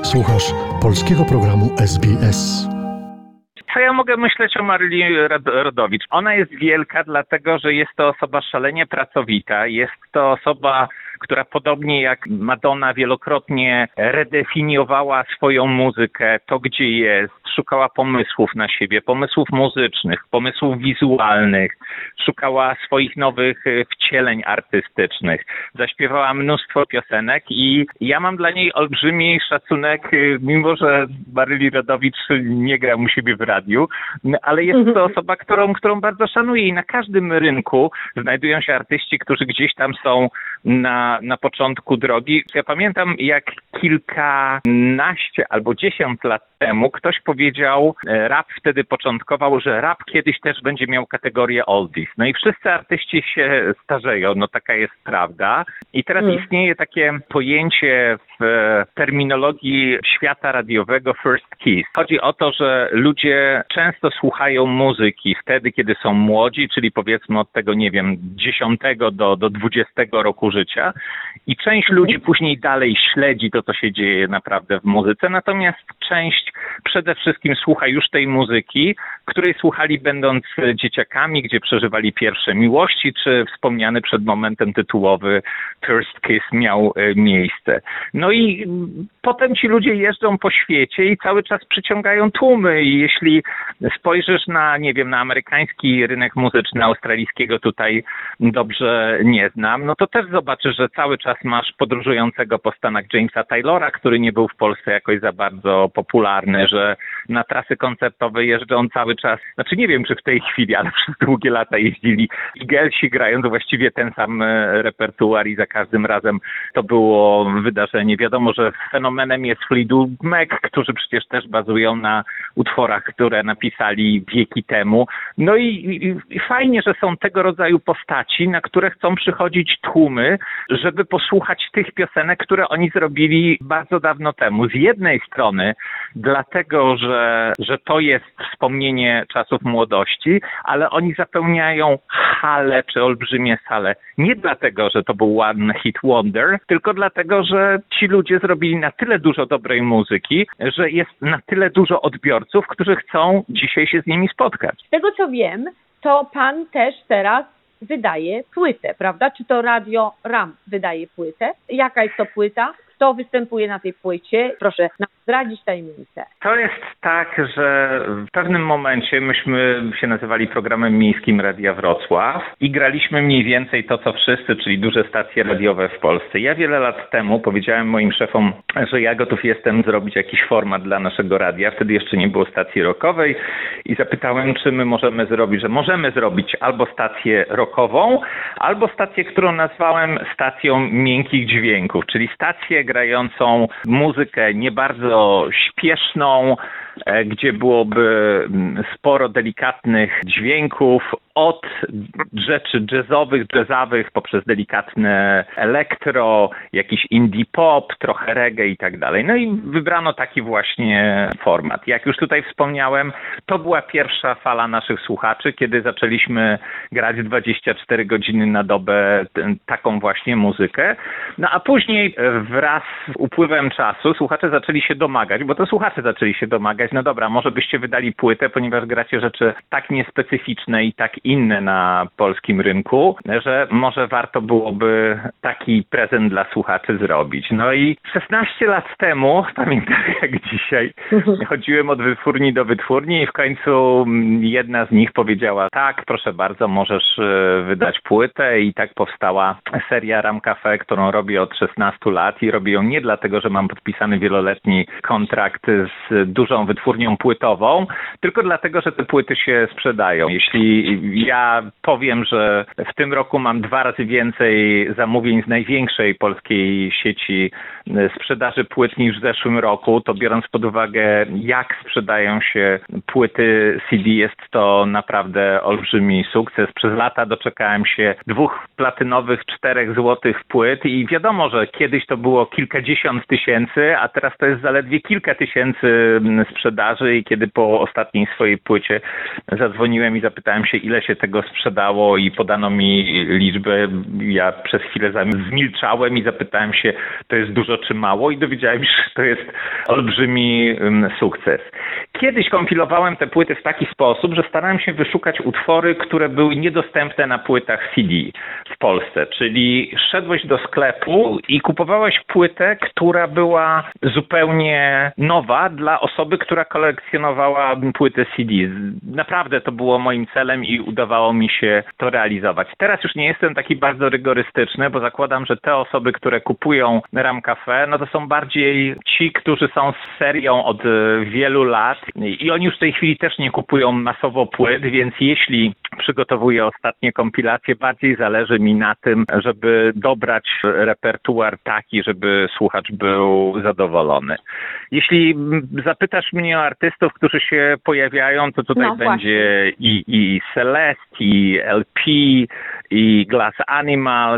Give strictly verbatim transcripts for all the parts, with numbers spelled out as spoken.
Słuchasz polskiego programu S B S. Co ja mogę myśleć o Maryli Rodowicz? Ona jest wielka, dlatego że jest to osoba szalenie pracowita, jest to osoba, która podobnie jak Madonna wielokrotnie redefiniowała swoją muzykę, to gdzie jest, szukała pomysłów na siebie, pomysłów muzycznych, pomysłów wizualnych, szukała swoich nowych wcieleń artystycznych. Zaśpiewała mnóstwo piosenek i ja mam dla niej olbrzymi szacunek, mimo że Maryli Rodowicz nie gra u siebie w radiu, ale jest to osoba, którą, którą bardzo szanuję i na każdym rynku znajdują się artyści, którzy gdzieś tam są na, na początku drogi. Ja pamiętam, jak kilkanaście albo dziesięć lat temu ktoś powiedział, rap wtedy początkował, że rap kiedyś też będzie miał kategorię oldies. No i wszyscy artyści się starzeją, no taka jest prawda. I teraz mm. istnieje takie pojęcie w terminologii świata radiowego first kiss. Chodzi o to, że ludzie często słuchają muzyki wtedy, kiedy są młodzi, czyli powiedzmy od tego, nie wiem, dziesiątego do, do dwudziestego roku życia i część ludzi później dalej śledzi to, co się dzieje naprawdę w muzyce, natomiast część przede wszystkim słucha już tej muzyki, której słuchali będąc dzieciakami, gdzie przeżywali pierwsze miłości, czy wspomniany przed momentem tytułowy First Kiss miał miejsce. No i potem ci ludzie jeżdżą po świecie i cały czas przyciągają tłumy i jeśli spojrzysz na, nie wiem, na amerykański rynek muzyczny, australijskiego tutaj dobrze nie znam, no to też zobaczysz, że cały czas masz podróżującego po Stanach Jamesa Taylora, który nie był w Polsce jakoś za bardzo popularny, że na trasy koncertowe jeżdżą cały czas, znaczy nie wiem czy w tej chwili, ale przez długie lata jeździli Eaglesi, grając właściwie ten sam repertuar i za każdym razem to było wydarzenie. Wiadomo, że fenomenem jest Fleetwood Mac, którzy przecież też bazują na utworach, które napisali wieki temu. No i, i, i fajnie, że są tego rodzaju postaci, na które chcą przychodzić tłumy, żeby posłuchać tych piosenek, które oni zrobili bardzo dawno temu. Z jednej strony dlatego, że, że to jest wspomnienie czasów młodości, ale oni zapełniają hale czy olbrzymie sale. Nie dlatego, że to był one hit wonder, tylko dlatego, że ci ludzie zrobili na tyle dużo dobrej muzyki, że jest na tyle dużo odbiorców, którzy chcą dzisiaj się z nimi spotkać. Z tego co wiem, to pan też teraz wydaje płytę, prawda? Czy to Radio RAM wydaje płytę? Jaka jest to płyta? Kto występuje na tej płycie? Proszę nam zdradzić tajemnicę. To jest tak, że w pewnym momencie myśmy się nazywali programem miejskim Radia Wrocław i graliśmy mniej więcej to, co wszyscy, czyli duże stacje radiowe w Polsce. Ja wiele lat temu powiedziałem moim szefom, że ja gotów jestem zrobić jakiś format dla naszego radia. Wtedy jeszcze nie było stacji rockowej i zapytałem, czy my możemy zrobić, że możemy zrobić albo stację rockową, albo stację, którą nazwałem stacją miękkich dźwięków, czyli stację grającą muzykę nie bardzo śpieszną, gdzie byłoby sporo delikatnych dźwięków, od rzeczy jazzowych, jazzowych, poprzez delikatne elektro, jakiś indie pop, trochę reggae i tak dalej. No i wybrano taki właśnie format. Jak już tutaj wspomniałem, to była pierwsza fala naszych słuchaczy, kiedy zaczęliśmy grać dwadzieścia cztery godziny na dobę taką właśnie muzykę. No a później wraz z upływem czasu słuchacze zaczęli się domagać, bo to słuchacze zaczęli się domagać, no dobra, może byście wydali płytę, ponieważ gracie rzeczy tak niespecyficzne i tak inne na polskim rynku, że może warto byłoby taki prezent dla słuchaczy zrobić. No i szesnaście lat temu, pamiętam jak dzisiaj, chodziłem od wytwórni do wytwórni i w końcu jedna z nich powiedziała, tak, proszę bardzo, możesz wydać płytę i tak powstała seria Ram Cafe, którą robię od szesnastu lat i robię ją nie dlatego, że mam podpisany wieloletni kontrakt z dużą wytwórnią płytową, tylko dlatego, że te płyty się sprzedają. Jeśli ja powiem, że w tym roku mam dwa razy więcej zamówień z największej polskiej sieci sprzedaży płyt niż w zeszłym roku, to biorąc pod uwagę, jak sprzedają się płyty C D, jest to naprawdę olbrzymi sukces. Przez lata doczekałem się dwóch platynowych, czterech złotych płyt i wiadomo, że kiedyś to było kilkadziesiąt tysięcy, a teraz to jest zaledwie kilka tysięcy sprzedaży sprzedaży i kiedy po ostatniej swojej płycie zadzwoniłem i zapytałem się, ile się tego sprzedało i podano mi liczbę, ja przez chwilę zmilczałem i zapytałem się, to jest dużo czy mało i dowiedziałem się, że to jest olbrzymi sukces. Kiedyś kompilowałem te płyty w taki sposób, że starałem się wyszukać utwory, które były niedostępne na płytach C D w Polsce, czyli szedłeś do sklepu i kupowałeś płytę, która była zupełnie nowa dla osoby, która kolekcjonowała płyty C D. Naprawdę to było moim celem i udawało mi się to realizować. Teraz już nie jestem taki bardzo rygorystyczny, bo zakładam, że te osoby, które kupują Ram Cafe, no to są bardziej ci, którzy są z serią od wielu lat i oni już w tej chwili też nie kupują masowo płyt, więc jeśli przygotowuję ostatnie kompilacje, bardziej zależy mi na tym, żeby dobrać repertuar taki, żeby słuchacz był zadowolony. Jeśli zapytasz mnie o artystów, którzy się pojawiają, to tutaj No, będzie i, i Celeste, i L P, i Glass Animals,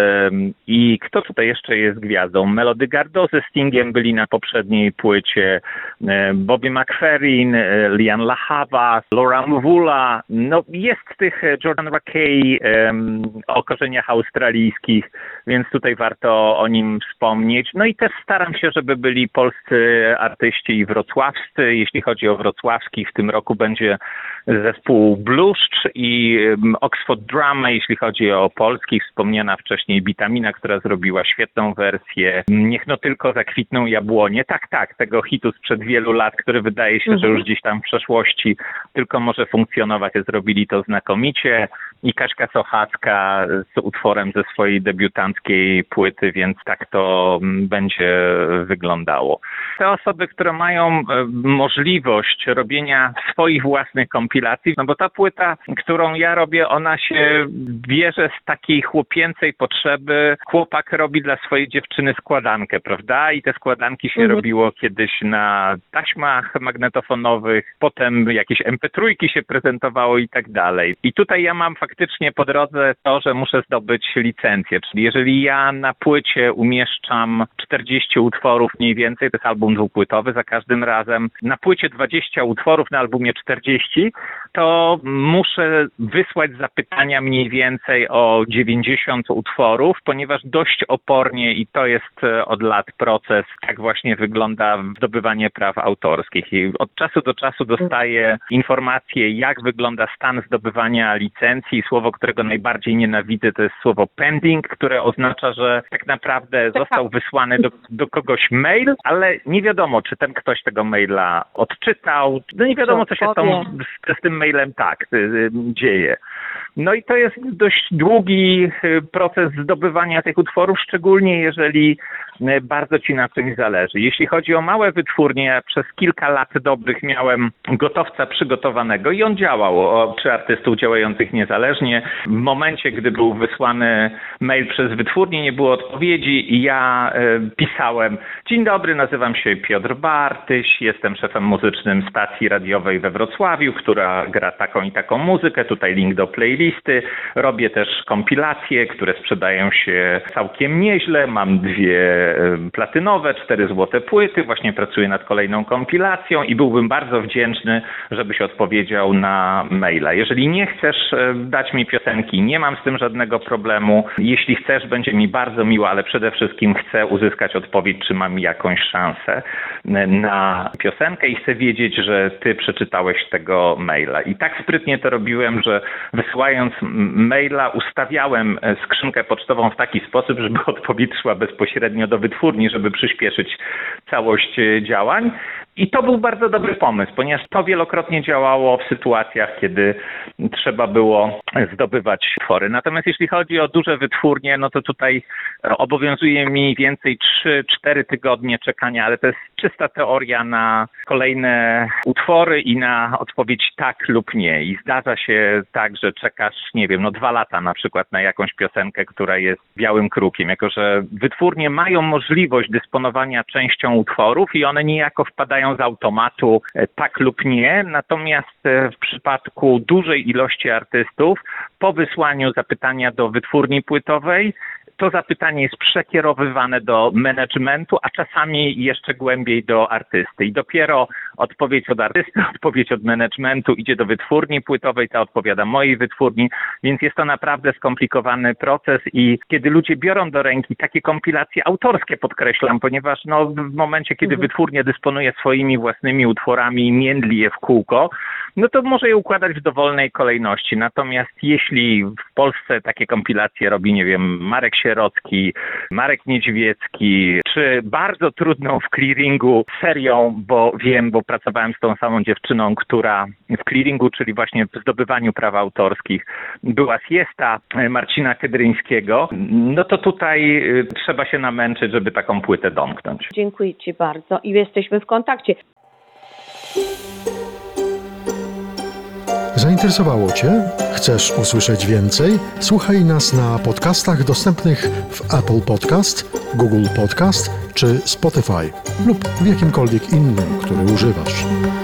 i kto tutaj jeszcze jest gwiazdą? Melody Gardot ze Stingiem byli na poprzedniej płycie, Bobby McFerrin, Liam LaHavas, Laura Mvula, no jest tych Jordan Rakei um, o korzeniach australijskich, więc tutaj warto o nim wspomnieć. No i też staram się, żeby byli polscy artyści i wrocławscy. Jeśli chodzi o wrocławskich, w tym roku będzie zespół Bluszcz i um, Oxford Drama, jeśli chodzi o polskich, wspomniana wcześniej Bitamina, która zrobiła świetną wersję. Niech no tylko zakwitną jabłonie. Tak, tak, tego hitu sprzed wielu lat, który wydaje się, że już gdzieś tam w przeszłości tylko może funkcjonować. Zrobili to znakomicie. I Kaśka Sochacka z utworem ze swojej debiutanckiej płyty, więc tak to będzie wyglądało. Te osoby, które mają możliwość robienia swoich własnych kompilacji, no bo ta płyta, którą ja robię, ona się bierze z takiej chłopięcej potrzeby. Chłopak robi dla swojej dziewczyny składankę, prawda? I te składanki się mhm. robiło kiedyś na taśmach magnetofonowych, potem jakieś em pe trzy się prezentowało i tak dalej. I tutaj ja mam faktycznie po drodze to, że muszę zdobyć licencję, czyli jeżeli ja na płycie umieszczam czterdzieści utworów mniej więcej, to jest album dwupłytowy za każdym razem, na płycie dwadzieścia utworów, na albumie czterdzieści, to muszę wysłać zapytania mniej więcej o dziewięćdziesiąt utworów, ponieważ dość opornie i to jest od lat proces, tak właśnie wygląda zdobywanie praw autorskich. I od czasu do czasu dostaję informacje, jak wygląda stan zdobywania licencji. Słowo, którego najbardziej nienawidzę, to jest słowo pending, które oznacza, że tak naprawdę został wysłany do, do kogoś mail, ale nie wiadomo, czy ten ktoś tego maila odczytał. No nie wiadomo, co się z, tą, z, z tym mailem tak dzieje. No i to jest dość długi proces zdobywania tych utworów, szczególnie jeżeli bardzo ci na czymś zależy. Jeśli chodzi o małe wytwórnie, ja przez kilka lat dobrych miałem gotowca przygotowanego i on działał o, przy artystów działających niezależnie. W momencie, gdy był wysłany mail przez wytwórnię, nie było odpowiedzi i ja e, pisałem: dzień dobry, nazywam się Piotr Bartyś, jestem szefem muzycznym stacji radiowej we Wrocławiu, która gra taką i taką muzykę, tutaj link do playlisty. Robię też kompilacje, które sprzedają się całkiem nieźle, mam dwie platynowe, cztery złote płyty, właśnie pracuję nad kolejną kompilacją i byłbym bardzo wdzięczny, żebyś odpowiedział na maila. Jeżeli nie chcesz dać mi piosenki, nie mam z tym żadnego problemu. Jeśli chcesz, będzie mi bardzo miło, ale przede wszystkim chcę uzyskać odpowiedź, czy mam jakąś szansę na piosenkę i chcę wiedzieć, że ty przeczytałeś tego maila. I tak sprytnie to robiłem, że wysyłając maila ustawiałem skrzynkę pocztową w taki sposób, żeby odpowiedź szła bezpośrednio do wytwórni, żeby przyspieszyć całość działań. I to był bardzo dobry pomysł, ponieważ to wielokrotnie działało w sytuacjach, kiedy trzeba było zdobywać utwory. Natomiast jeśli chodzi o duże wytwórnie, no to tutaj obowiązuje mniej więcej trzy cztery tygodnie czekania, ale to jest czysta teoria na kolejne utwory i na odpowiedź tak lub nie. I zdarza się tak, że czekasz, nie wiem, no dwa lata na przykład na jakąś piosenkę, która jest białym krukiem, jako że wytwórnie mają możliwość dysponowania częścią utworów i one niejako wpadają z automatu tak lub nie, natomiast w przypadku dużej ilości artystów po wysłaniu zapytania do wytwórni płytowej to zapytanie jest przekierowywane do managementu, a czasami jeszcze głębiej do artysty. I dopiero odpowiedź od artysty, odpowiedź od managementu idzie do wytwórni płytowej, ta odpowiada mojej wytwórni, więc jest to naprawdę skomplikowany proces i kiedy ludzie biorą do ręki takie kompilacje autorskie, podkreślam, ponieważ no, w momencie, kiedy Mhm. wytwórnia dysponuje swoimi własnymi utworami i międli je w kółko, no to może je układać w dowolnej kolejności. Natomiast jeśli w Polsce takie kompilacje robi, nie wiem, Marek Sierocki, Marek Niedźwiecki, czy bardzo trudną w clearingu serią, bo wiem, bo pracowałem z tą samą dziewczyną, która w clearingu, czyli właśnie w zdobywaniu praw autorskich, była siesta Marcina Kedryńskiego, no to tutaj y, trzeba się namęczyć, żeby taką płytę domknąć. Dziękuję Ci bardzo i jesteśmy w kontakcie. Zainteresowało Cię? Chcesz usłyszeć więcej? Słuchaj nas na podcastach dostępnych w Apple Podcast, Google Podcast czy Spotify lub w jakimkolwiek innym, który używasz.